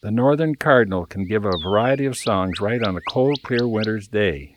The northern cardinal can give a variety of songs right on a cold, clear winter's day.